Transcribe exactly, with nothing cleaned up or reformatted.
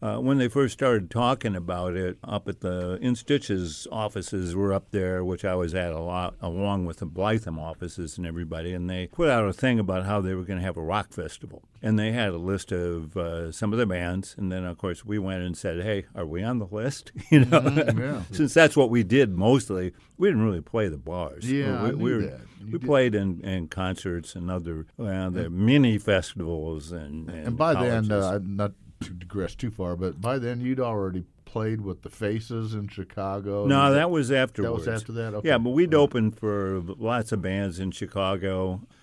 uh, when they first started talking about it up at the In Stitch's offices were up there, which I was at a lot, along with the Blytham offices and everybody, and they put out a thing about how they were going to have a rock festival. And they had a list of uh, some of the bands, and then, of course, we went and said, hey, are we on the list? you know, Mm, yeah. Since that's what we did mostly, we didn't really play the bars. Yeah, we, I knew we, were, that. You we did. played in, in concerts and other well, the mini festivals and and, And by colleges. then, uh, not to digress too far, but by then you'd already played with the Faces in Chicago. No, You- that was afterwards. That was after that? Okay. Yeah, but we'd All right. opened for lots of bands in Chicago.